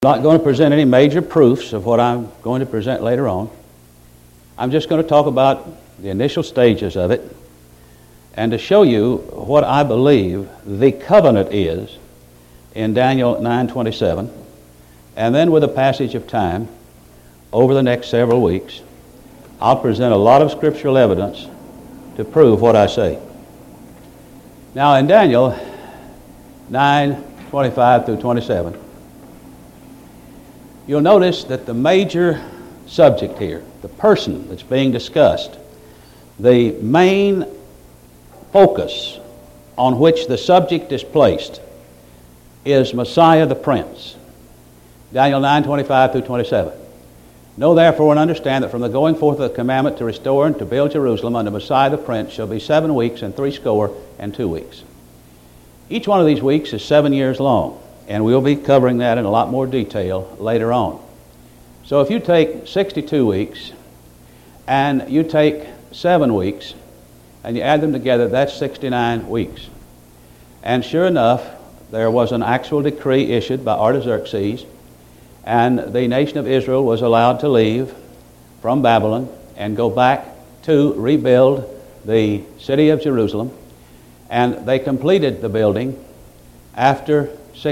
I'm not going to present any major proofs of what I'm going to present later on. I'm just going to talk about the initial stages of it and to show you what I believe the covenant is in Daniel 9:27, and then with a passage of time over the next several weeks, I'll present a lot of scriptural evidence to prove what I say. Now in Daniel 9:25 through 27, you'll notice that the major subject here, the person that's being discussed, the main focus on which the subject is placed is Messiah the Prince. Daniel 9:25 through 27. Know therefore and understand that from the going forth of the commandment to restore and to build Jerusalem unto Messiah the Prince shall be 7 weeks and 62 weeks. Each one of these weeks is 7 years long, and we'll be covering that in a lot more detail later on. So if you take 62 weeks and you take 7 weeks and you add them together, that's 69 weeks. And sure enough, there was an actual decree issued by Artaxerxes, and the nation of Israel was allowed to leave from Babylon and go back to rebuild the city of Jerusalem. And they completed the building after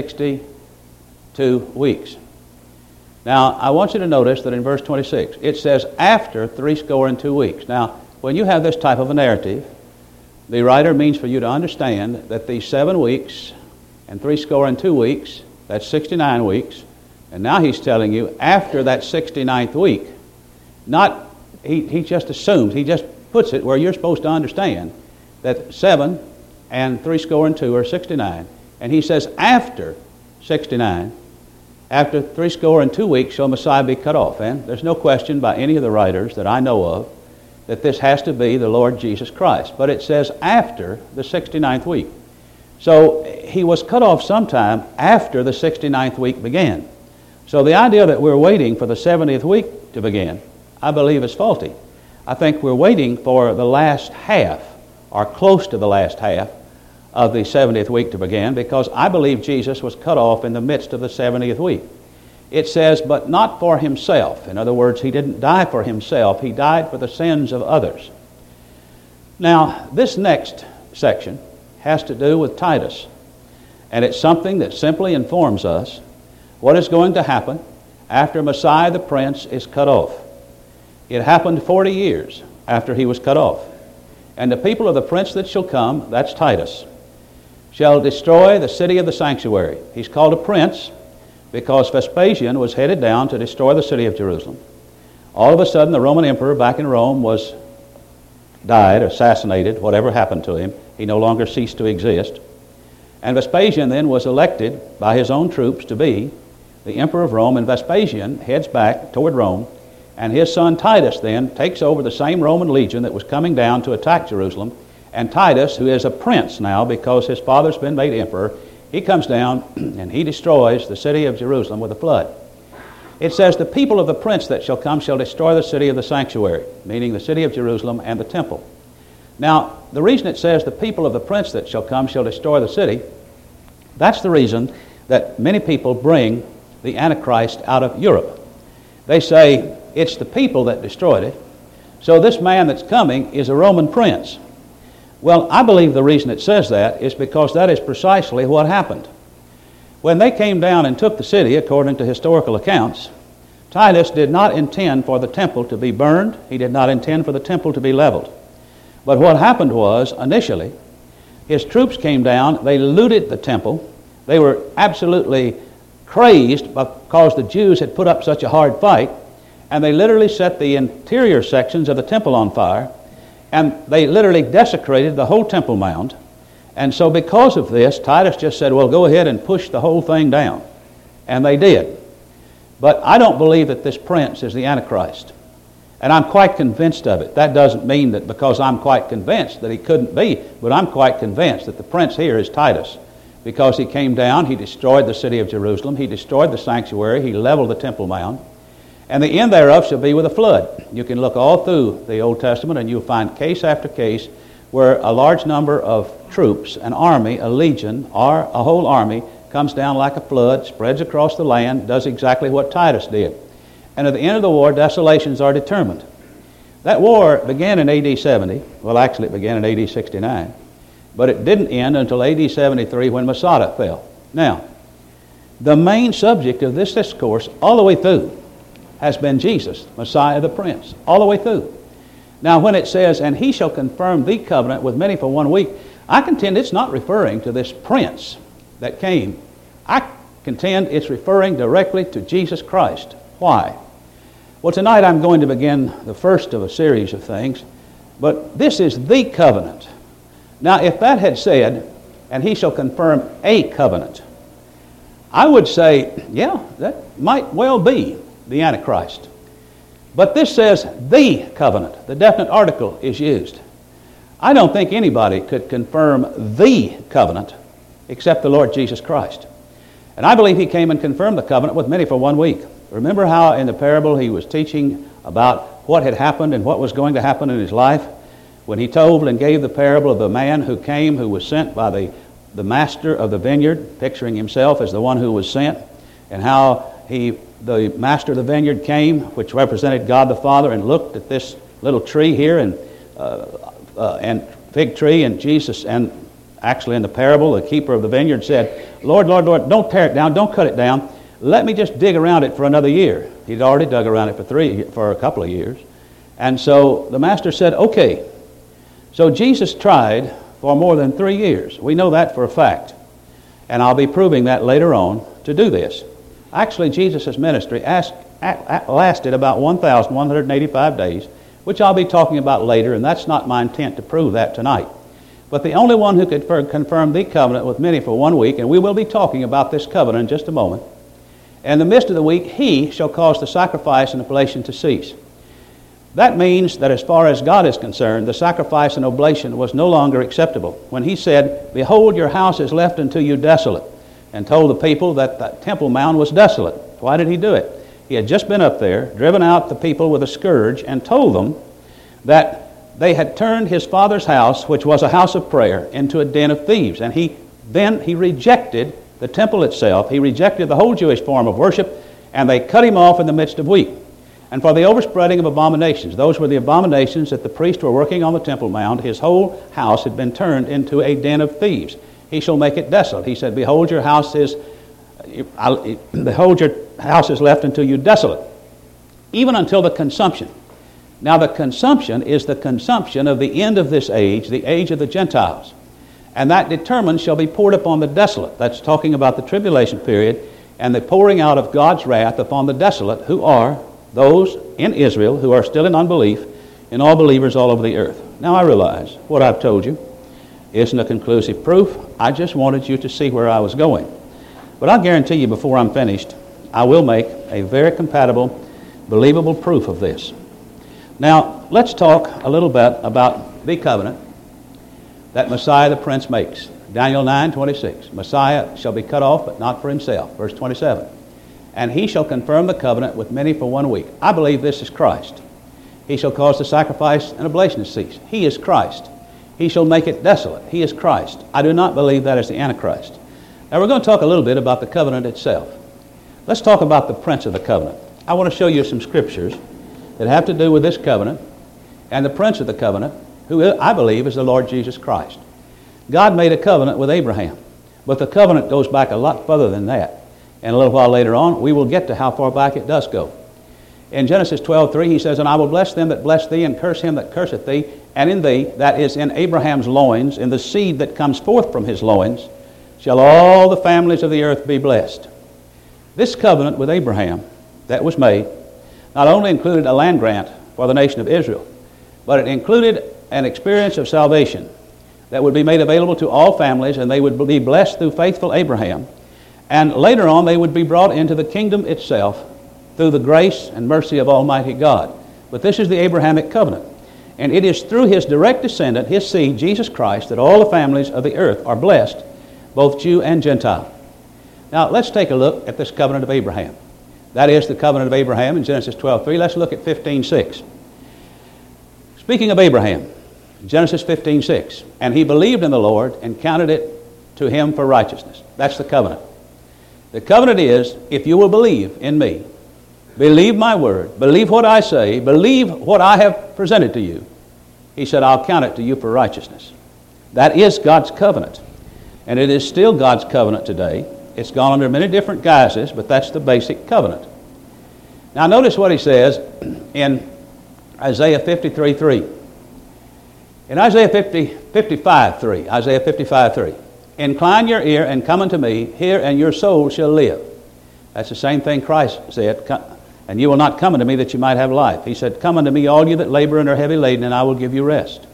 62 weeks. Now, I want you to notice that in verse 26, it says after 62 weeks. Now, when you have this type of a narrative, the writer means for you to understand that these 7 weeks and 62 weeks, that's 69 weeks, and now he's telling you after that 69th week, not, he just assumes, he just puts it where you're supposed to understand that 7 and 62 are 69. And he says after 69, after 62 weeks shall Messiah be cut off. And there's no question by any of the writers that I know of that this has to be the Lord Jesus Christ. But it says after the 69th week. So he was cut off sometime after the 69th week began. So the idea that we're waiting for the 70th week to begin, I believe is faulty. I think we're waiting for the last half, or close to the last half, of the 70th week to begin, because I believe Jesus was cut off in the midst of the 70th week. It says, but not for himself. In other words, he didn't die for himself. He died for the sins of others. Now, this next section has to do with Titus, and it's something that simply informs us what is going to happen after Messiah the Prince is cut off. It happened 40 years after he was cut off. And the people of the prince that shall come, that's Titus, shall destroy the city of the sanctuary. He's called a prince because Vespasian was headed down to destroy the city of Jerusalem. All of a sudden, the Roman emperor back in Rome died, assassinated, whatever happened to him. He no longer ceased to exist. And Vespasian then was elected by his own troops to be the emperor of Rome, and Vespasian heads back toward Rome, and his son Titus then takes over the same Roman legion that was coming down to attack Jerusalem. And Titus, who is a prince now because his father's been made emperor, he comes down and he destroys the city of Jerusalem with a flood. It says, the people of the prince that shall come shall destroy the city of the sanctuary, meaning the city of Jerusalem and the temple. Now, the reason it says the people of the prince that shall come shall destroy the city, that's the reason that many people bring the Antichrist out of Europe. They say it's the people that destroyed it, so this man that's coming is a Roman prince. Well, I believe the reason it says that is because that is precisely what happened. When they came down and took the city, according to historical accounts, Titus did not intend for the temple to be burned. He did not intend for the temple to be leveled. But what happened was, initially, his troops came down, they looted the temple. They were absolutely crazed because the Jews had put up such a hard fight, and they literally set the interior sections of the temple on fire, and they literally desecrated the whole temple mound. And so because of this, Titus just said, well, go ahead and push the whole thing down. And they did. But I don't believe that this prince is the Antichrist. And I'm quite convinced of it. That doesn't mean that because I'm quite convinced that he couldn't be, but I'm quite convinced that the prince here is Titus. Because he came down, he destroyed the city of Jerusalem, he destroyed the sanctuary, he leveled the temple mound, and the end thereof shall be with a flood. You can look all through the Old Testament and you'll find case after case where a large number of troops, an army, a legion, or a whole army comes down like a flood, spreads across the land, does exactly what Titus did. And at the end of the war, desolations are determined. That war began in A.D. 70. Well, actually, it began in A.D. 69. But it didn't end until A.D. 73 when Masada fell. Now, the main subject of this discourse all the way through has been Jesus, Messiah the Prince, all the way through. Now, when it says, and he shall confirm the covenant with many for 1 week, I contend it's not referring to this prince that came. I contend it's referring directly to Jesus Christ. Why? Well, tonight I'm going to begin the first of a series of things, but this is the covenant. Now, if that had said, and he shall confirm a covenant, I would say, yeah, that might well be the Antichrist. But this says the covenant. The definite article is used. I don't think anybody could confirm the covenant except the Lord Jesus Christ. And I believe he came and confirmed the covenant with many for 1 week. Remember how in the parable he was teaching about what had happened and what was going to happen in his life? When he told and gave the parable of the man who came, who was sent by the master of the vineyard, picturing himself as the one who was sent, and how the master of the vineyard came, which represented God the Father, and looked at this little tree here and fig tree, and Jesus, and actually in the parable, the keeper of the vineyard said, Lord, Lord, Lord, don't tear it down, don't cut it down. Let me just dig around it for another year. He'd already dug around it for a couple of years. And so the master said, okay. So Jesus tried for more than 3 years. We know that for a fact. And I'll be proving that later on to do this. Actually, Jesus' ministry lasted about 1,185 days, which I'll be talking about later, and that's not my intent to prove that tonight. But the only one who could confirm the covenant with many for 1 week, and we will be talking about this covenant in just a moment, in the midst of the week, he shall cause the sacrifice and oblation to cease. That means that as far as God is concerned, the sacrifice and oblation was no longer acceptable. When he said, behold, your house is left unto you desolate, and told the people that the Temple Mount was desolate. Why did he do it? He had just been up there, driven out the people with a scourge, and told them that they had turned his father's house, which was a house of prayer, into a den of thieves. And he rejected the temple itself. He rejected the whole Jewish form of worship, and they cut him off in the midst of wheat. And for the overspreading of abominations, those were the abominations that the priests were working on the Temple Mount. His whole house had been turned into a den of thieves. He shall make it desolate. He said, behold, your house is left unto you desolate, even until the consumption. Now the consumption is the consumption of the end of this age, the age of the Gentiles. And that determined shall be poured upon the desolate. That's talking about the tribulation period and the pouring out of God's wrath upon the desolate, who are those in Israel who are still in unbelief, and all believers all over the earth. Now I realize what I've told you isn't a conclusive proof. I just wanted you to see where I was going. But I'll guarantee you before I'm finished, I will make a very compatible, believable proof of this. Now, let's talk a little bit about the covenant that Messiah the Prince makes. Daniel 9:26. Messiah shall be cut off, but not for himself. Verse 27. And he shall confirm the covenant with many for 1 week. I believe this is Christ. He shall cause the sacrifice and oblation to cease. He is Christ. He shall make it desolate. He is Christ. I do not believe that is the Antichrist. Now we're going to talk a little bit about the covenant itself. Let's talk about the prince of the covenant. I want to show you some scriptures that have to do with this covenant and the prince of the covenant, who I believe is the Lord Jesus Christ. God made a covenant with Abraham, but the covenant goes back a lot further than that. And a little while later on, we will get to how far back it does go. In Genesis 12:3, he says, and I will bless them that bless thee, and curse him that curseth thee, and in thee, that is in Abraham's loins, in the seed that comes forth from his loins, shall all the families of the earth be blessed. This covenant with Abraham that was made not only included a land grant for the nation of Israel, but it included an experience of salvation that would be made available to all families, and they would be blessed through faithful Abraham. And later on, they would be brought into the kingdom itself through the grace and mercy of Almighty God. But this is the Abrahamic covenant. And it is through his direct descendant, his seed, Jesus Christ, that all the families of the earth are blessed, both Jew and Gentile. Now, let's take a look at this covenant of Abraham. That is the covenant of Abraham in Genesis 12:3. Let's look at 15:6. Speaking of Abraham, Genesis 15:6. And he believed in the Lord and counted it to him for righteousness. That's the covenant. The covenant is, if you will believe in me, believe my word, believe what I say, believe what I have presented to you, he said, I'll count it to you for righteousness. That is God's covenant. And it is still God's covenant today. It's gone under many different guises, but that's the basic covenant. Now notice what he says in Isaiah 53:3. In Isaiah 55:3, incline your ear and come unto me, hear, and your soul shall live. That's the same thing Christ said, and you will not come unto me that you might have life. He said, come unto me, all you that labor and are heavy laden, and I will give you rest.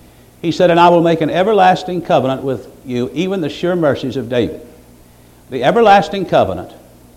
He said, and I will make an everlasting covenant with you, even the sure mercies of David. The everlasting covenant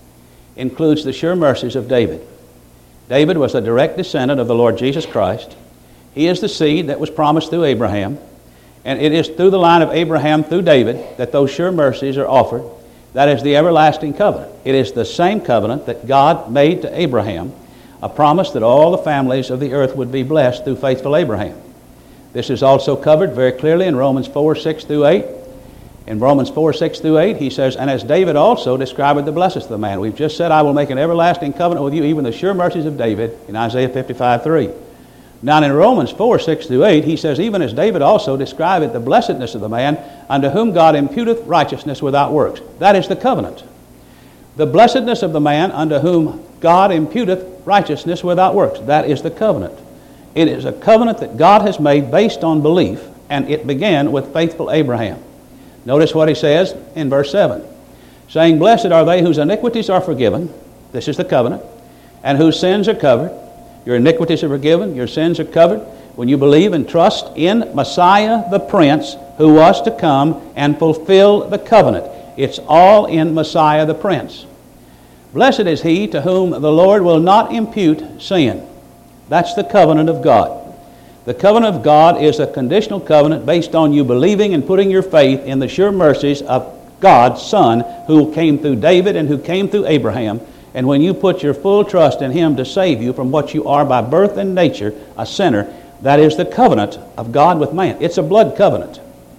includes the sure mercies of David. David was a direct descendant of the Lord Jesus Christ. He is the seed that was promised through Abraham. And it is through the line of Abraham, through David, that those sure mercies are offered. That is the everlasting covenant. It is the same covenant that God made to Abraham, a promise that all the families of the earth would be blessed through faithful Abraham. This is also covered very clearly in Romans 4:6-8. In Romans 4:6-8, he says, and as David also described the blessings of the man. We've just said, I will make an everlasting covenant with you, even the sure mercies of David, in Isaiah 55:3. Now in Romans 4:6-8, he says, even as David also described the blessedness of the man, unto whom God imputeth righteousness without works. That is the covenant. The blessedness of the man unto whom God imputeth righteousness without works. That is the covenant. It is a covenant that God has made based on belief, and it began with faithful Abraham. Notice what he says in verse 7, saying, blessed are they whose iniquities are forgiven. This is the covenant. And whose sins are covered. Your iniquities are forgiven. Your sins are covered when you believe and trust in Messiah the Prince, who was to come and fulfill the covenant. It's all in Messiah the Prince. Blessed is he to whom the Lord will not impute sin. That's the covenant of God. The covenant of God is a conditional covenant based on you believing and putting your faith in the sure mercies of God's Son, who came through David and who came through Abraham. And when you put your full trust in him to save you from what you are by birth and nature, a sinner, that is the covenant of God with man. It's a blood covenant.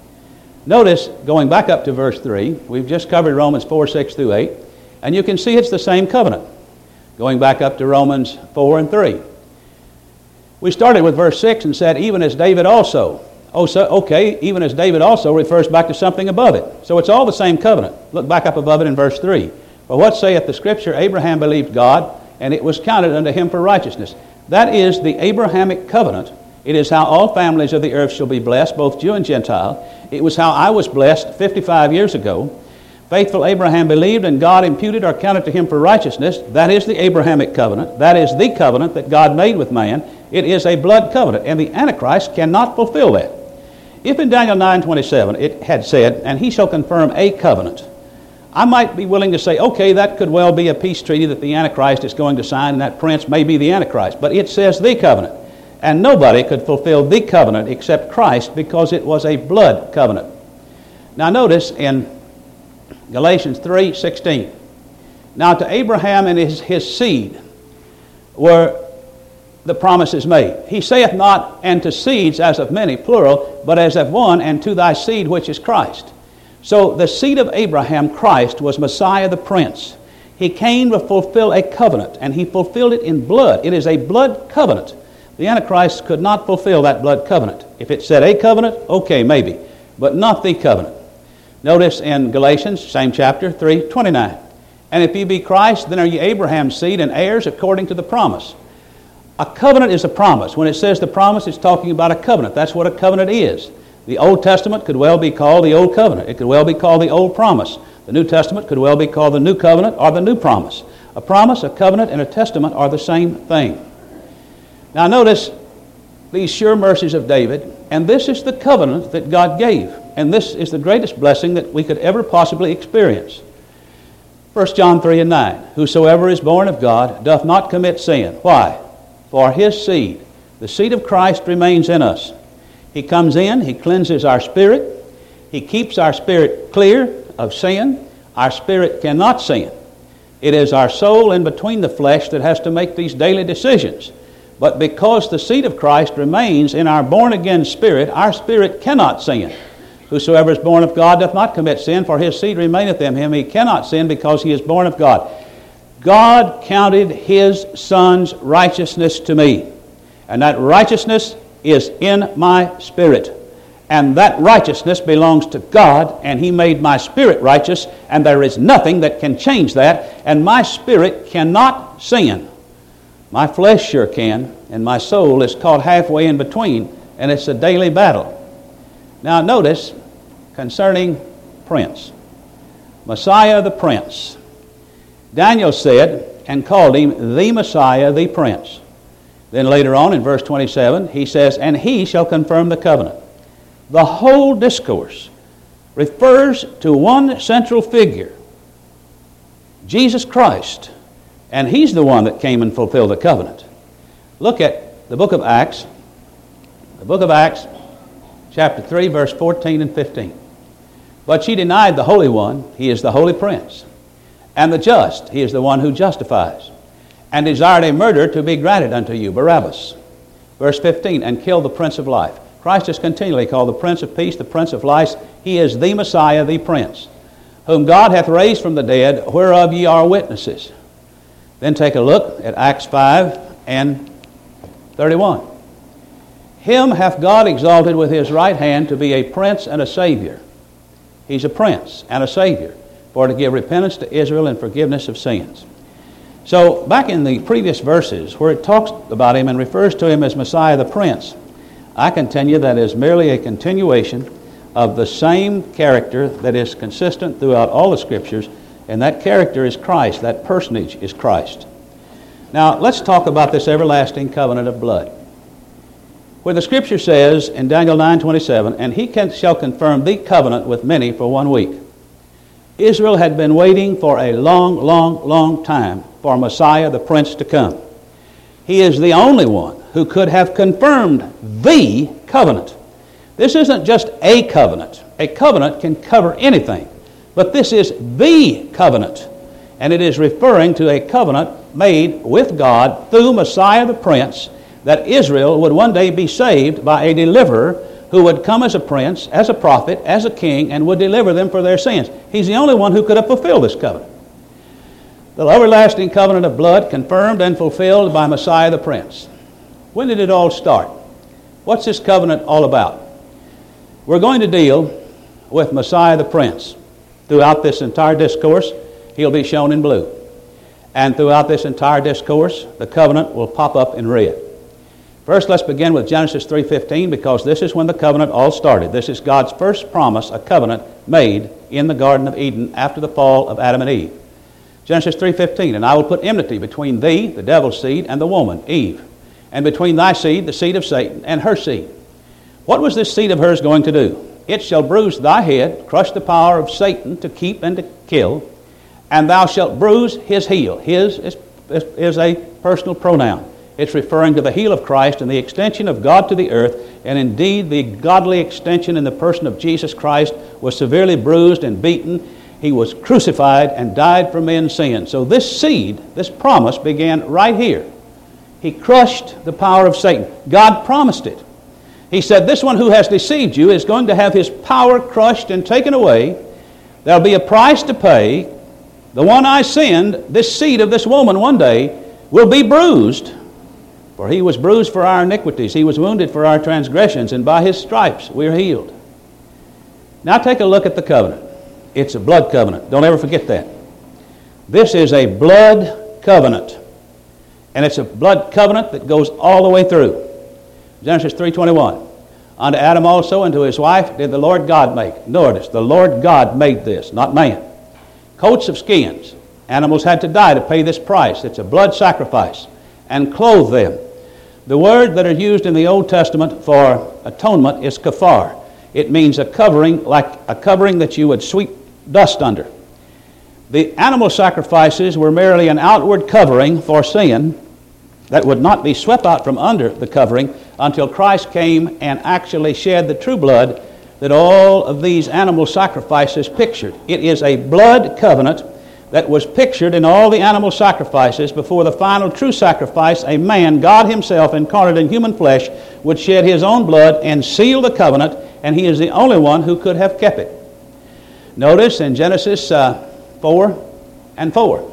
Notice, going back up to verse 3, we've just covered Romans 4:6-8, and you can see it's the same covenant. Going back up to Romans 4:3. We started with verse 6 and said, even as David also. Even as David also refers back to something above it. So it's all the same covenant. Look back up above it in verse 3. For what saith the Scripture? Abraham believed God, and it was counted unto him for righteousness. That is the Abrahamic covenant. It is how all families of the earth shall be blessed, both Jew and Gentile. It was how I was blessed 55 years ago. Faithful Abraham believed, and God imputed or counted to him for righteousness. That is the Abrahamic covenant. That is the covenant that God made with man. It is a blood covenant, and the Antichrist cannot fulfill that. If in Daniel 9:27 it had said, and he shall confirm a covenant, I might be willing to say, okay, that could well be a peace treaty that the Antichrist is going to sign, and that prince may be the Antichrist. But it says the covenant. And nobody could fulfill the covenant except Christ, because it was a blood covenant. Now notice in Galatians 3:16. Now to Abraham and his seed were the promises made. He saith not, and to seeds as of many, plural, but as of one, and to thy seed which is Christ. So the seed of Abraham, Christ, was Messiah the Prince. He came to fulfill a covenant, and he fulfilled it in blood. It is a blood covenant. The Antichrist could not fulfill that blood covenant. If it said a covenant, okay, maybe, but not the covenant. Notice in Galatians, same chapter, 3:29. And if ye be Christ, then are ye Abraham's seed and heirs according to the promise. A covenant is a promise. When it says the promise, it's talking about a covenant. That's what a covenant is. The Old Testament could well be called the Old Covenant. It could well be called the Old Promise. The New Testament could well be called the New Covenant or the New Promise. A promise, a covenant, and a testament are the same thing. Now notice these sure mercies of David, and this is the covenant that God gave. And this is the greatest blessing that we could ever possibly experience. 1 John 3:9, whosoever is born of God doth not commit sin. Why? For his seed, the seed of Christ, remains in us. He comes in, he cleanses our spirit, he keeps our spirit clear of sin. Our spirit cannot sin. It is our soul in between the flesh that has to make these daily decisions. But because the seed of Christ remains in our born-again spirit, our spirit cannot sin. Whosoever is born of God doth not commit sin, for his seed remaineth in him. He cannot sin because he is born of God. God counted his Son's righteousness to me, and that righteousness is in my spirit. And that righteousness belongs to God, and he made my spirit righteous, and there is nothing that can change that, and my spirit cannot sin. My flesh sure can, and my soul is caught halfway in between, and it's a daily battle. Now notice, concerning Prince, Messiah the Prince, Daniel said and called him the Messiah, the Prince. Then later on in verse 27, he says, and he shall confirm the covenant. The whole discourse refers to one central figure, Jesus Christ, and he's the one that came and fulfilled the covenant. Look at the book of Acts, chapter 3, verse 14 and 15. But she denied the Holy One, he is the Holy Prince, and the just, he is the one who justifies, and desired a murderer to be granted unto you, Barabbas. Verse 15, and killed the Prince of Life. Christ is continually called the Prince of Peace, the Prince of Life. He is the Messiah, the Prince, whom God hath raised from the dead, whereof ye are witnesses. Then take a look at Acts 5 and 31. Him hath God exalted with his right hand to be a Prince and a Savior. He's a Prince and a Savior, for to give repentance to Israel and forgiveness of sins. So back in the previous verses where it talks about him and refers to him as Messiah the Prince, I continue that is merely a continuation of the same character that is consistent throughout all the Scriptures, and that character is Christ, that personage is Christ. Now let's talk about this everlasting covenant of blood. Where the Scripture says in Daniel 9:27, and he shall confirm the covenant with many for 1 week. Israel had been waiting for a long time for Messiah the Prince to come. He is the only one who could have confirmed the covenant. This isn't just a covenant. A covenant can cover anything, but this is the covenant, and it is referring to a covenant made with God through Messiah the Prince, that Israel would one day be saved by a deliverer who would come as a prince, as a prophet, as a king, and would deliver them for their sins. He's the only one who could have fulfilled this covenant. The everlasting covenant of blood confirmed and fulfilled by Messiah the Prince. When did it all start? What's this covenant all about? We're going to deal with Messiah the Prince. Throughout this entire discourse, he'll be shown in blue. And throughout this entire discourse, the covenant will pop up in red. First, let's begin with Genesis 3:15, because this is when the covenant all started. This is God's first promise, a covenant made in the Garden of Eden after the fall of Adam and Eve. Genesis 3:15, and I will put enmity between thee, the devil's seed, and the woman, Eve, and between thy seed, the seed of Satan, and her seed. What was this seed of hers going to do? It shall bruise thy head, crush the power of Satan to keep and to kill, and thou shalt bruise his heel. His is a personal pronoun. It's referring to the heel of Christ and the extension of God to the earth, and indeed the godly extension in the person of Jesus Christ was severely bruised and beaten. He was crucified and died for men's sins. So this seed, this promise began right here. He crushed the power of Satan. God promised it. He said, this one who has deceived you is going to have his power crushed and taken away. There'll be a price to pay. The one I send, this seed of this woman one day, will be bruised. For he was bruised for our iniquities. He was wounded for our transgressions, and by his stripes we are healed. Now take a look at the covenant. It's a blood covenant. Don't ever forget that. This is a blood covenant. And it's a blood covenant that goes all the way through. Genesis 3:21. Unto Adam also and to his wife did the Lord God make. Notice, the Lord God made this, not man. Coats of skins. Animals had to die to pay this price. It's a blood sacrifice. And clothe them. The word that is used in the Old Testament for atonement is kafar. It means a covering, like a covering that you would sweep dust under. The animal sacrifices were merely an outward covering for sin that would not be swept out from under the covering until Christ came and actually shed the true blood that all of these animal sacrifices pictured. It is a blood covenant that was pictured in all the animal sacrifices before the final true sacrifice, a man, God himself incarnate in human flesh, would shed his own blood and seal the covenant, and he is the only one who could have kept it. Notice in Genesis 4:4,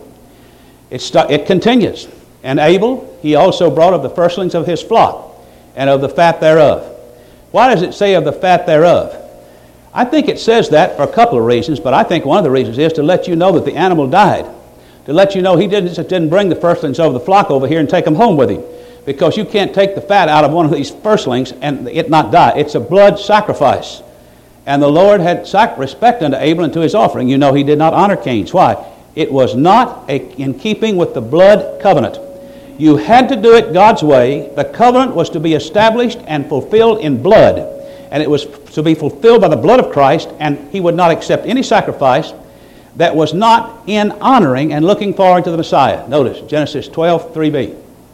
it continues. And Abel he also brought of the firstlings of his flock, and of the fat thereof. Why does it say of the fat thereof? I think it says that for a couple of reasons, but I think one of the reasons is to let you know that the animal died. To let you know he didn't bring the firstlings of the flock over here and take them home with him. Because you can't take the fat out of one of these firstlings and it not die. It's a blood sacrifice. And the Lord had respect unto Abel and to his offering. You know he did not honor Cain's. Why? It was not in keeping with the blood covenant. You had to do it God's way. The covenant was to be established and fulfilled in blood. And it was to be fulfilled by the blood of Christ, and he would not accept any sacrifice that was not in honoring and looking forward to the Messiah. Notice, Genesis 12:3b.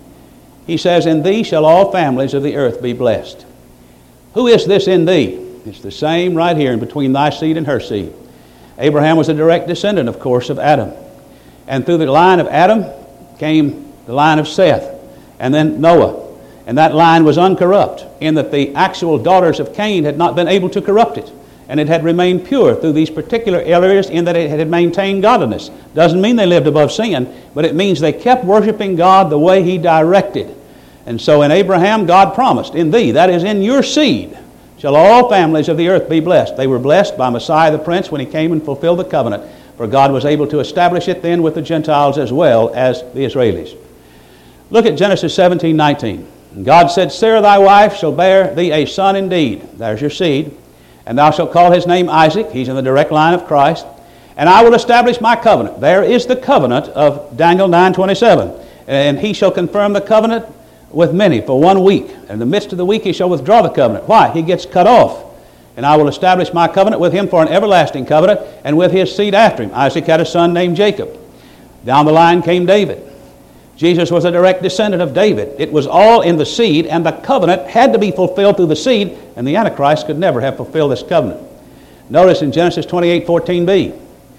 He says, "In thee shall all families of the earth be blessed." Who is this in thee? It's the same right here in between thy seed and her seed. Abraham was a direct descendant, of course, of Adam. And through the line of Adam came the line of Seth, and then Noah. And that line was uncorrupt, in that the actual daughters of Cain had not been able to corrupt it. And it had remained pure through these particular areas in that it had maintained godliness. Doesn't mean they lived above sin, but it means they kept worshiping God the way he directed. And so in Abraham, God promised, "In thee," that is in your seed, "shall all families of the earth be blessed." They were blessed by Messiah the Prince when he came and fulfilled the covenant. For God was able to establish it then with the Gentiles as well as the Israelis. Look at Genesis 17:19. And God said, "Sarah thy wife shall bear thee a son indeed." There's your seed. "And thou shalt call his name Isaac." He's in the direct line of Christ. "And I will establish my covenant." There is the covenant of Daniel 9:27. "And he shall confirm the covenant with many for 1 week. In the midst of the week he shall withdraw the covenant." Why? He gets cut off. "And I will establish my covenant with him for an everlasting covenant, and with his seed after him." Isaac had a son named Jacob. Down the line came David. Jesus was a direct descendant of David. It was all in the seed, and the covenant had to be fulfilled through the seed, and the Antichrist could never have fulfilled this covenant. Notice in Genesis 28:14b,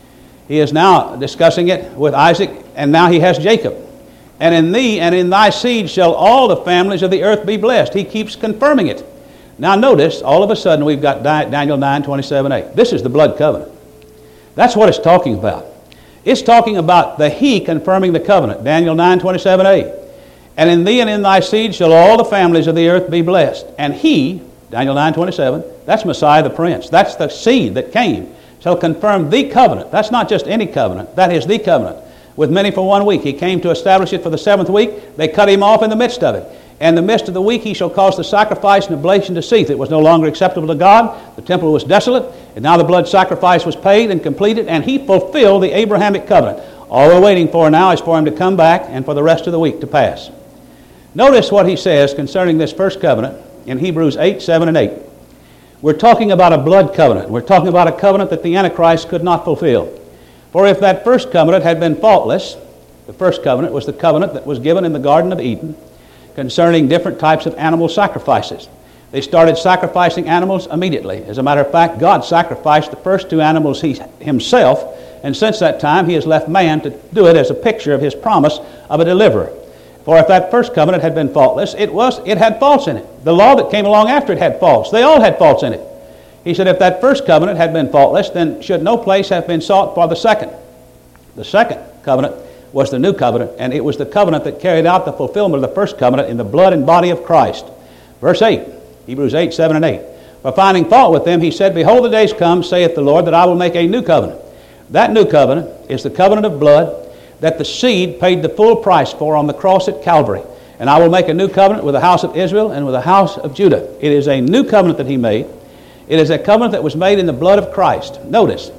he is now discussing it with Isaac, and now he has Jacob. "And in thee and in thy seed shall all the families of the earth be blessed." He keeps confirming it. Now notice, all of a sudden we've got Daniel 9:27a. This is the blood covenant. That's what it's talking about. It's talking about the He confirming the covenant. Daniel 9:27a. "And in thee and in thy seed shall all the families of the earth be blessed." And He, Daniel 9:27, that's Messiah the Prince. That's the seed that came. "Shall confirm the covenant." That's not just any covenant. That is the covenant. "With many for 1 week." He came to establish it for the 7th week. They cut him off in the midst of it. "And in the midst of the week he shall cause the sacrifice and oblation to cease." It was no longer acceptable to God. The temple was desolate. And now the blood sacrifice was paid and completed. And he fulfilled the Abrahamic covenant. All we're waiting for now is for him to come back and for the rest of the week to pass. Notice what he says concerning this first covenant in Hebrews 8:7 and 8. We're talking about a blood covenant. We're talking about a covenant that the Antichrist could not fulfill. "For if that first covenant had been faultless," the first covenant was the covenant that was given in the Garden of Eden, concerning different types of animal sacrifices. They started sacrificing animals immediately. As a matter of fact, God sacrificed the first 2 animals himself, and since that time he has left man to do it as a picture of his promise of a deliverer. "For if that first covenant had been faultless," it had faults in it. The law that came along after it had faults. They all had faults in it. He said, "If that first covenant had been faultless, then should no place have been sought for the second." The second covenant was the new covenant, and it was the covenant that carried out the fulfillment of the first covenant in the blood and body of Christ. Verse 8, Hebrews 8:7 and 8. "For finding fault with them, he said, Behold, the days come, saith the Lord, that I will make a new covenant." That new covenant is the covenant of blood that the seed paid the full price for on the cross at Calvary. "And I will make a new covenant with the house of Israel and with the house of Judah." It is a new covenant that he made. It is a covenant that was made in the blood of Christ. Notice,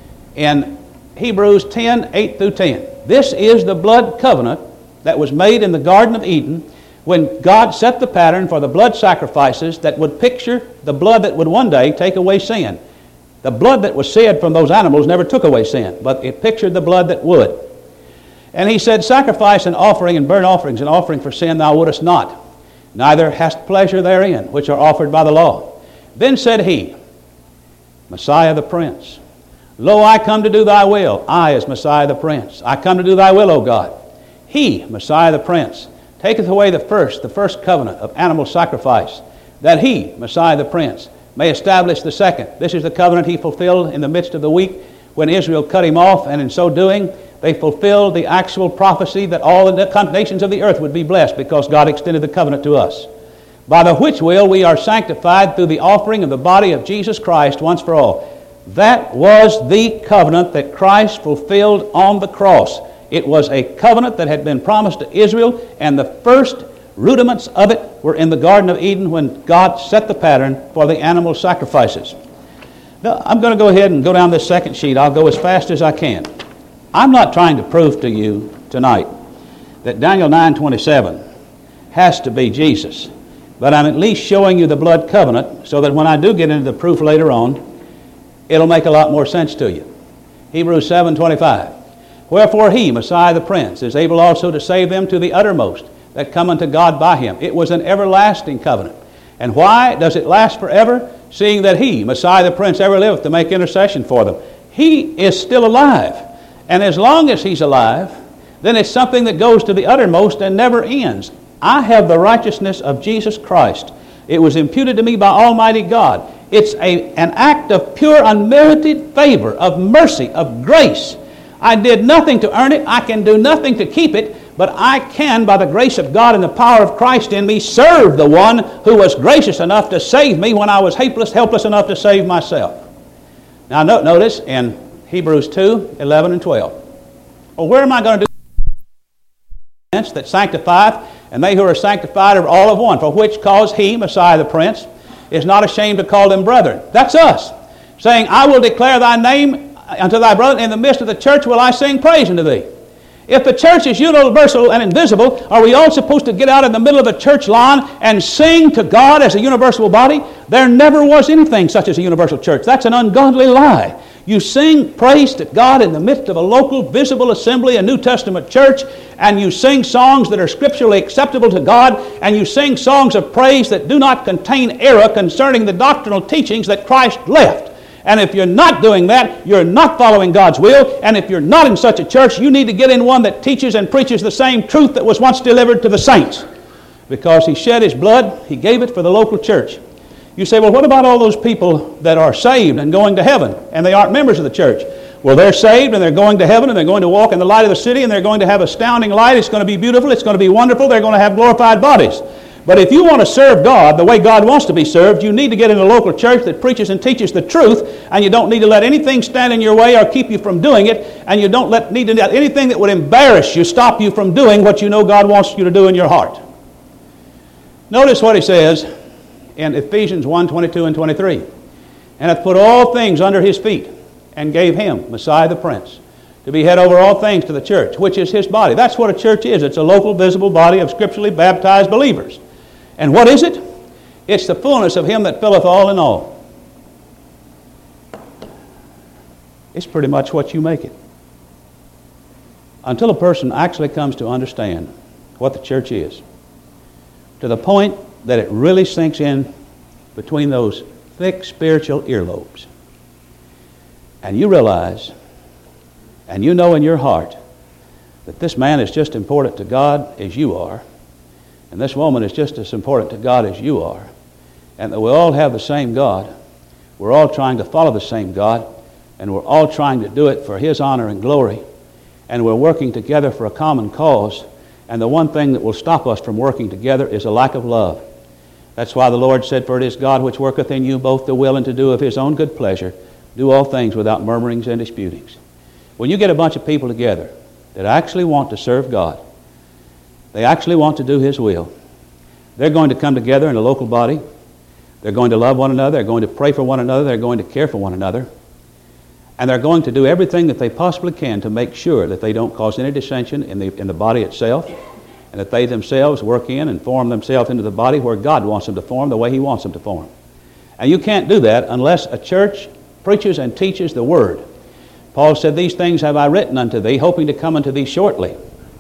in Hebrews 10:8 through 10. This is the blood covenant that was made in the Garden of Eden when God set the pattern for the blood sacrifices that would picture the blood that would one day take away sin. The blood that was shed from those animals never took away sin, but it pictured the blood that would. "And he said, Sacrifice and offering and burnt offerings and offering for sin thou wouldest not, neither hast pleasure therein, which are offered by the law. Then said he," Messiah the Prince, Lo, I come to do thy will. I is Messiah the Prince. I come to do thy will, O God. He, Messiah the Prince, taketh away the first covenant of animal sacrifice, that he, Messiah the Prince, may establish the second. This is the covenant he fulfilled in the midst of the week when Israel cut him off, and in so doing, they fulfilled the actual prophecy that all the nations of the earth would be blessed because God extended the covenant to us. By the which will we are sanctified through the offering of the body of Jesus Christ once for all. That was the covenant that Christ fulfilled on the cross. It was a covenant that had been promised to Israel, and the first rudiments of it were in the Garden of Eden when God set the pattern for the animal sacrifices. Now, I'm going to go ahead and go down this second sheet. I'll go as fast as I can. I'm not trying to prove to you tonight that Daniel 9:27 has to be Jesus, but I'm at least showing you the blood covenant so that when I do get into the proof later on, it'll make a lot more sense to you. Hebrews 7:25. Wherefore he, Messiah the Prince, is able also to save them to the uttermost that come unto God by him. It was an everlasting covenant. And why does it last forever? Seeing that he, Messiah the Prince, ever liveth to make intercession for them. He is still alive. And as long as he's alive, then it's something that goes to the uttermost and never ends. I have the righteousness of Jesus Christ. It was imputed to me by Almighty God. It's an act of pure unmerited favor, of mercy, of grace. I did nothing to earn it. I can do nothing to keep it. But I can, by the grace of God and the power of Christ in me, serve the one who was gracious enough to save me when I was helpless enough to save myself. Now notice in Hebrews 2:11 and 12. Well, where am I going to do that sanctifieth, and they who are sanctified are all of one, for which cause he, Messiah the Prince, is not ashamed to call them brethren. That's us, saying, I will declare thy name unto thy brethren, in the midst of the church will I sing praise unto thee. If the church is universal and invisible, are we all supposed to get out in the middle of a church lawn and sing to God as a universal body? There never was anything such as a universal church. That's an ungodly lie. You sing praise to God in the midst of a local, visible assembly, a New Testament church, and you sing songs that are scripturally acceptable to God, and you sing songs of praise that do not contain error concerning the doctrinal teachings that Christ left. And if you're not doing that, you're not following God's will. And if you're not in such a church, you need to get in one that teaches and preaches the same truth that was once delivered to the saints. Because he shed his blood, he gave it for the local church. You say, well, what about all those people that are saved and going to heaven, and they aren't members of the church? Well, they're saved, and they're going to heaven, and they're going to walk in the light of the city, and they're going to have astounding light. It's going to be beautiful. It's going to be wonderful. They're going to have glorified bodies. But if you want to serve God the way God wants to be served, you need to get in a local church that preaches and teaches the truth, and you don't need to let anything stand in your way or keep you from doing it, and you don't need to let anything that would embarrass you stop you from doing what you know God wants you to do in your heart. Notice what he says in Ephesians 1:22 and 23. And hath put all things under his feet, and gave him, Messiah the Prince, to be head over all things to the church, which is his body. That's what a church is. It's a local, visible body of scripturally baptized believers. And what is it? It's the fullness of him that filleth all in all. It's pretty much what you make it. Until a person actually comes to understand what the church is, to the point that it really sinks in between those thick spiritual earlobes, and you realize, and you know in your heart, that this man is just important to God as you are, and this woman is just as important to God as you are, and that we all have the same God, we're all trying to follow the same God, and we're all trying to do it for his honor and glory, and we're working together for a common cause, and the one thing that will stop us from working together is a lack of love. That's why the Lord said, for it is God which worketh in you both to will and to do of his own good pleasure, do all things without murmurings and disputings. When you get a bunch of people together that actually want to serve God, they actually want to do his will, they're going to come together in a local body, they're going to love one another, they're going to pray for one another, they're going to care for one another, and they're going to do everything that they possibly can to make sure that they don't cause any dissension in the body itself, and that they themselves work in and form themselves into the body where God wants them to form, the way he wants them to form. And you can't do that unless a church preaches and teaches the Word. Paul said, these things have I written unto thee, hoping to come unto thee shortly.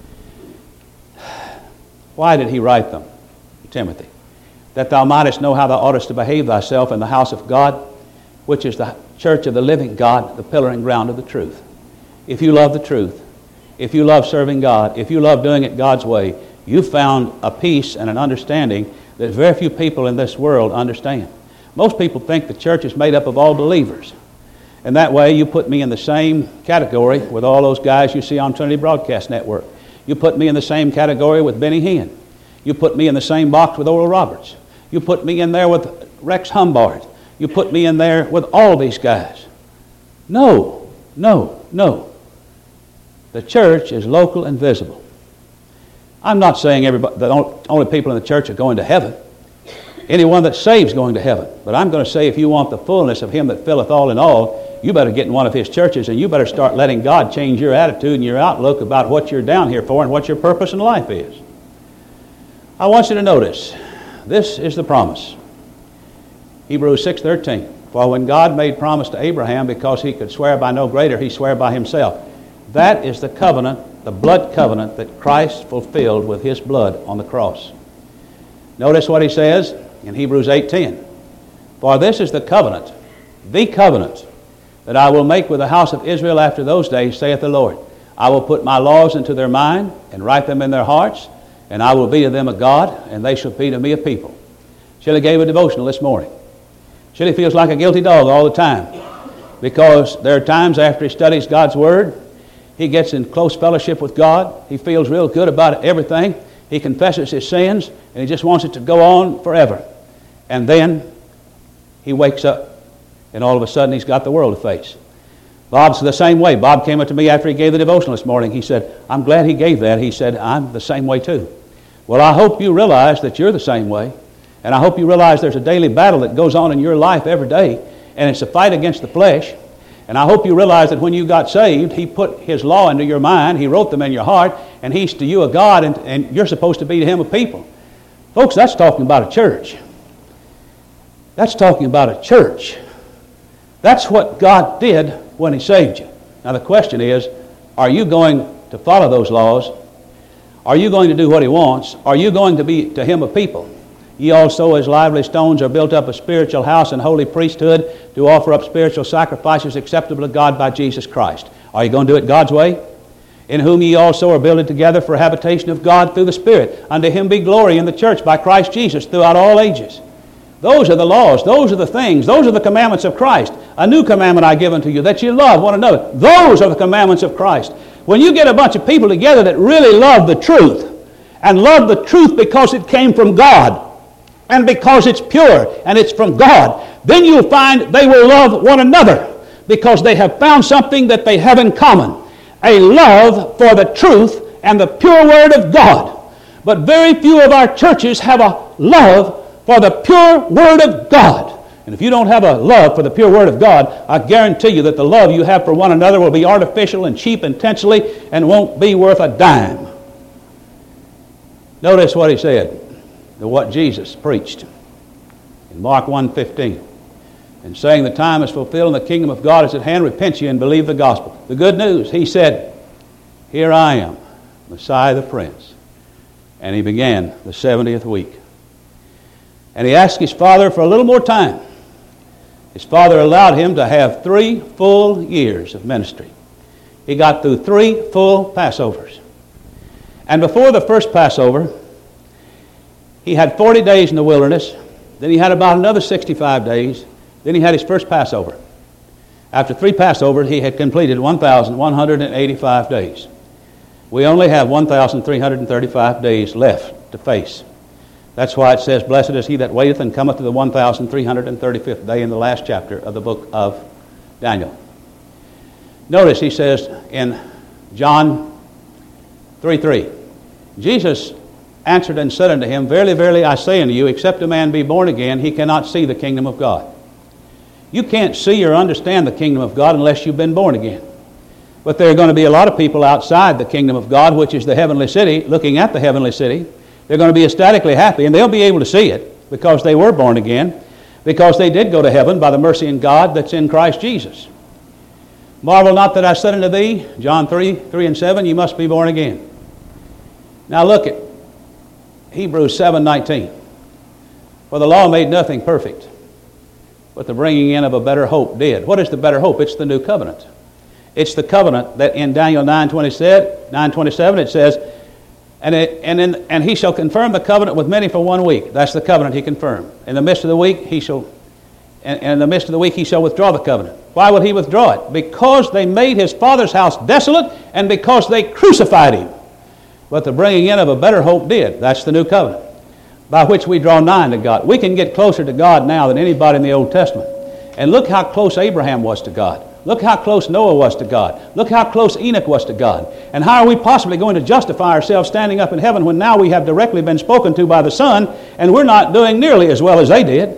Why did he write them, Timothy? That thou mightest know how thou oughtest to behave thyself in the house of God, which is the church of the living God, the pillar and ground of the truth. If you love the truth, if you love serving God, if you love doing it God's way, you've found a peace and an understanding that very few people in this world understand. Most people think the church is made up of all believers. And that way you put me in the same category with all those guys you see on Trinity Broadcast Network. You put me in the same category with Benny Hinn. You put me in the same box with Oral Roberts. You put me in there with Rex Humbard. You put me in there with all these guys. No, no, no. The church is local and visible. I'm not saying the only people in the church are going to heaven. Anyone that saves is going to heaven. But I'm going to say if you want the fullness of Him that filleth all in all, you better get in one of His churches and you better start letting God change your attitude and your outlook about what you're down here for and what your purpose in life is. I want you to notice, this is the promise. Hebrews 6:13. For when God made promise to Abraham, because he could swear by no greater, he swore by himself. That is the covenant, the blood covenant that Christ fulfilled with His blood on the cross. Notice what he says in Hebrews 8:10. For this is the covenant that I will make with the house of Israel after those days, saith the Lord. I will put my laws into their mind and write them in their hearts, and I will be to them a God, and they shall be to me a people. Shelley gave a devotional this morning. Shelley feels like a guilty dog all the time because there are times after he studies God's Word, he gets in close fellowship with God, he feels real good about everything, he confesses his sins, and he just wants it to go on forever. And then he wakes up, and all of a sudden he's got the world to face. Bob's the same way. Bob came up to me after he gave the devotional this morning. He said, I'm glad he gave that. He said, I'm the same way too. Well, I hope you realize that you're the same way. And I hope you realize there's a daily battle that goes on in your life every day. And it's a fight against the flesh. And I hope you realize that when you got saved, He put His law into your mind. He wrote them in your heart. And He's to you a God, and you're supposed to be to Him a people. Folks, that's talking about a church. That's talking about a church. That's what God did when He saved you. Now the question is, are you going to follow those laws? Are you going to do what He wants? Are you going to be to Him a people? Ye also as lively stones are built up a spiritual house and holy priesthood to offer up spiritual sacrifices acceptable to God by Jesus Christ. Are you going to do it God's way? In whom ye also are builded together for habitation of God through the Spirit. Unto Him be glory in the church by Christ Jesus throughout all ages. Those are the laws. Those are the things. Those are the commandments of Christ. A new commandment I give unto you, that you love one another. Those are the commandments of Christ. When you get a bunch of people together that really love the truth, and love the truth because it came from God, and because it's pure and it's from God, then you'll find they will love one another because they have found something that they have in common. A love for the truth and the pure Word of God. But very few of our churches have a love for the pure Word of God. And if you don't have a love for the pure Word of God, I guarantee you that the love you have for one another will be artificial and cheap intentionally and won't be worth a dime. Notice what he said, what Jesus preached in Mark 1:15. And saying the time is fulfilled and the kingdom of God is at hand, repent ye and believe the gospel. The good news, he said, here I am, Messiah the Prince. And he began the 70th week. And he asked his Father for a little more time. His Father allowed him to have 3 full years of ministry. He got through 3 full Passovers. And before the first Passover, he had 40 days in the wilderness. Then he had about another 65 days. Then he had his first Passover. After 3 Passovers, he had completed 1,185 days. We only have 1,335 days left to face. That's why it says, blessed is he that waiteth and cometh to the 1,335th day in the last chapter of the book of Daniel. Notice he says in John 3:3, Jesus answered and said unto him, verily, verily, I say unto you, except a man be born again, he cannot see the kingdom of God. You can't see or understand the kingdom of God unless you've been born again. But there are going to be a lot of people outside the kingdom of God, which is the heavenly city, looking at the heavenly city. They're going to be ecstatically happy, and they'll be able to see it because they were born again, because they did go to heaven by the mercy in God that's in Christ Jesus. Marvel not that I said unto thee, John 3:3-7, you must be born again. Now look at Hebrews 7:19. For the law made nothing perfect, but the bringing in of a better hope did. What is the better hope? It's the new covenant. It's the covenant that in Daniel 9:27 it says, and he shall confirm the covenant with many for 1 week. That's the covenant he confirmed. In the midst of the week he shall withdraw the covenant. Why would he withdraw it? Because they made his father's house desolate, and because they crucified him. But the bringing in of a better hope did. That's the new covenant, by which we draw nigh to God. We can get closer to God now than anybody in the Old Testament. And look how close Abraham was to God. Look how close Noah was to God. Look how close Enoch was to God. And how are we possibly going to justify ourselves standing up in heaven when now we have directly been spoken to by the Son, and we're not doing nearly as well as they did?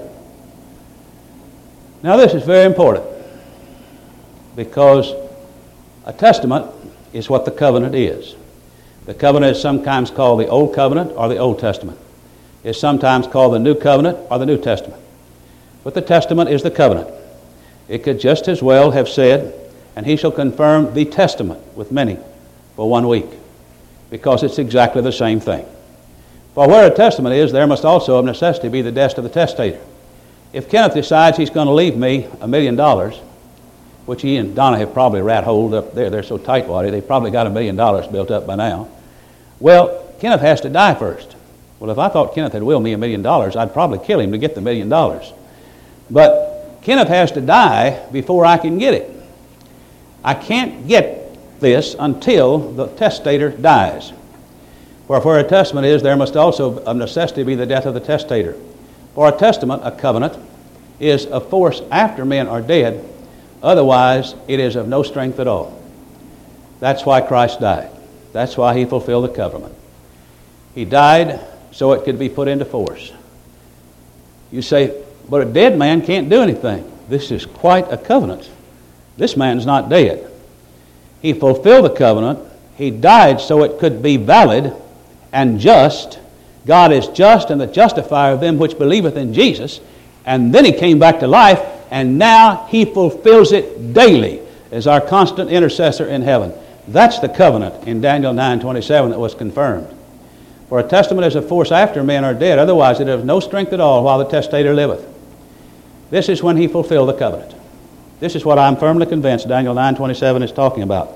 Now this is very important, because a testament is what the covenant is. The covenant is sometimes called the Old Covenant or the Old Testament. It's sometimes called the New Covenant or the New Testament. But the testament is the covenant. It could just as well have said, and he shall confirm the testament with many for 1 week, because it's exactly the same thing. For where a testament is, there must also of necessity be the death of the testator. If Kenneth decides he's going to leave me $1 million, which he and Donna have probably rat-holed up there, they're so tight-wadded, they've probably got $1 million built up by now. Well, Kenneth has to die first. Well, if I thought Kenneth had willed me $1 million, I'd probably kill him to get the $1 million. But Kenneth has to die before I can get it. I can't get this until the testator dies. For where a testament is, there must also of necessity be the death of the testator. For a testament, a covenant, is of force after men are dead. Otherwise, it is of no strength at all. That's why Christ died. That's why he fulfilled the covenant. He died so it could be put into force. You say, but a dead man can't do anything. This is quite a covenant. This man's not dead. He fulfilled the covenant. He died so it could be valid and just. God is just and the justifier of them which believeth in Jesus. And then he came back to life, and now he fulfills it daily as our constant intercessor in heaven. That's the covenant in Daniel 9:27 that was confirmed. For a testament is of force after men are dead. Otherwise it has no strength at all while the testator liveth. This is when he fulfilled the covenant. This is what I'm firmly convinced Daniel 9:27 is talking about.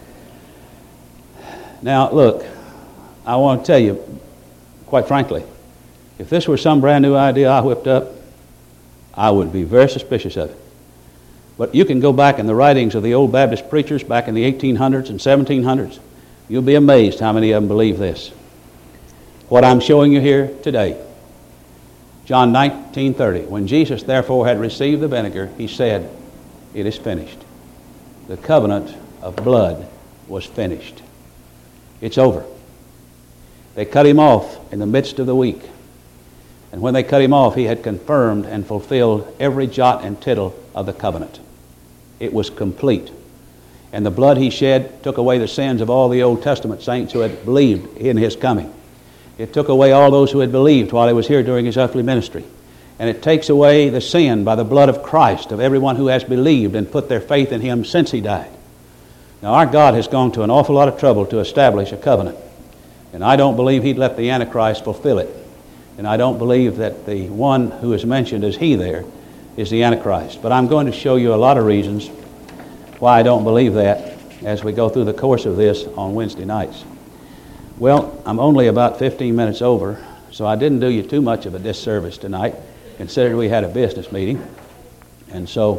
Now, look, I want to tell you, quite frankly, if this were some brand new idea I whipped up, I would be very suspicious of it. But you can go back in the writings of the old Baptist preachers back in the 1800s and 1700s. You'll be amazed how many of them believe this. What I'm showing you here today, John 19:30, when Jesus therefore had received the vinegar, he said, it is finished. The covenant of blood was finished. It's over. They cut him off in the midst of the week. And when they cut him off, he had confirmed and fulfilled every jot and tittle of the covenant. It was complete. And the blood he shed took away the sins of all the Old Testament saints who had believed in his coming. It took away all those who had believed while he was here during his earthly ministry. And it takes away the sin by the blood of Christ of everyone who has believed and put their faith in him since he died. Now, our God has gone to an awful lot of trouble to establish a covenant. And I don't believe he'd let the Antichrist fulfill it. And I don't believe that the one who is mentioned as he there is the Antichrist. But I'm going to show you a lot of reasons why I don't believe that as we go through the course of this on Wednesday nights. Well, I'm only about 15 minutes over, so I didn't do you too much of a disservice tonight, considering we had a business meeting. And so